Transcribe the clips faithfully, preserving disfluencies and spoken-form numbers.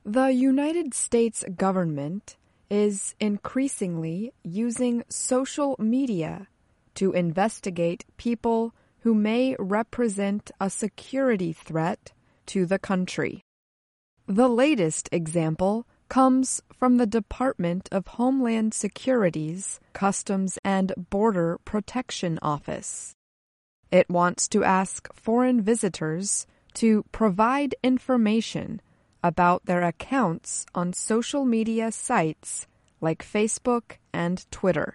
The United States government is increasingly using social media to investigate people who may represent a security threat to the country. The latest example comes from the Department of Homeland Security's Customs and Border Protection Office. It wants to ask foreign visitors to provide information about their accounts on social media sites like Facebook and Twitter.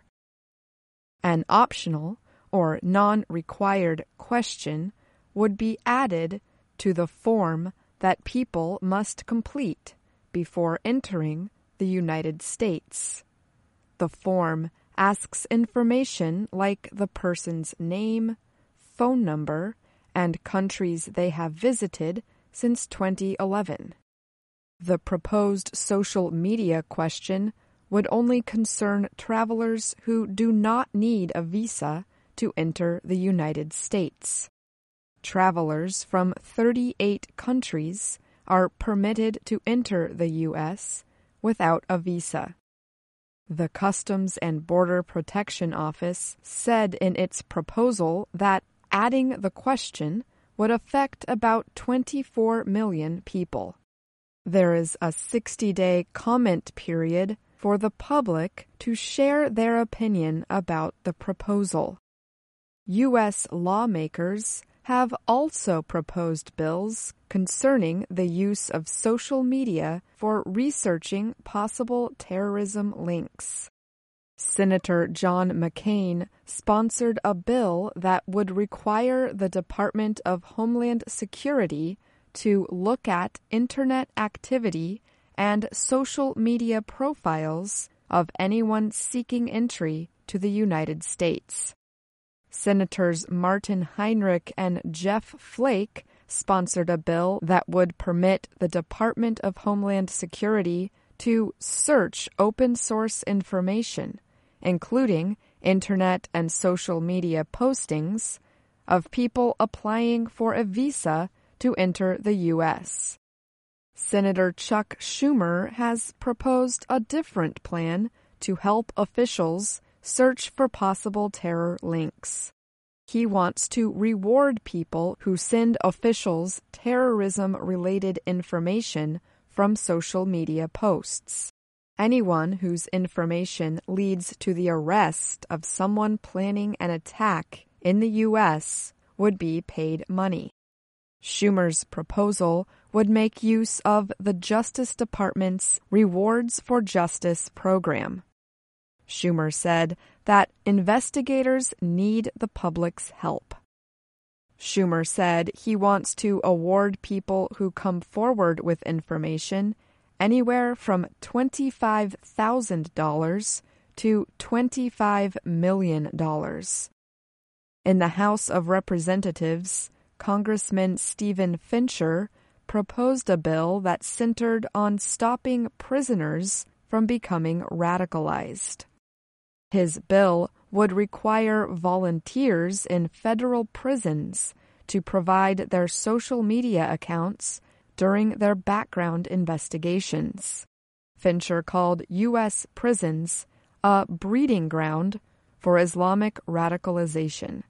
An optional or non-required question would be added to the form that people must complete before entering the United States. The form asks information like the person's name, phone number, and countries they have visited since twenty eleven. The proposed social media question would only concern travelers who do not need a visa to enter the United States. Travelers from thirty-eight countries are permitted to enter the U S without a visa. The Customs and Border Protection Office said in its proposal that adding the question would affect about twenty-four million people. There is a sixty-day comment period for the public to share their opinion about the proposal. U S lawmakers have also proposed bills concerning the use of social media for researching possible terrorism links. Senator John McCain sponsored a bill that would require the Department of Homeland Security to look at Internet activity and social media profiles of anyone seeking entry to the United States. Senators Martin Heinrich and Jeff Flake sponsored a bill that would permit the Department of Homeland Security to search open-source information, including Internet and social media postings, of people applying for a visa to enter the U S. Senator Chuck Schumer has proposed a different plan to help officials search for possible terror links. He wants to reward people who send officials terrorism-related information from social media posts. Anyone whose information leads to the arrest of someone planning an attack in the U S would be paid money. Schumer's proposal would make use of the Justice Department's Rewards for Justice program. Schumer said that investigators need the public's help. Schumer said he wants to award people who come forward with information anywhere from twenty-five thousand dollars to twenty-five million dollars. In the House of Representatives, Congressman Stephen Fincher proposed a bill that centered on stopping prisoners from becoming radicalized. His bill would require volunteers in federal prisons to provide their social media accounts during their background investigations. Fincher called U S prisons a breeding ground for Islamic radicalization.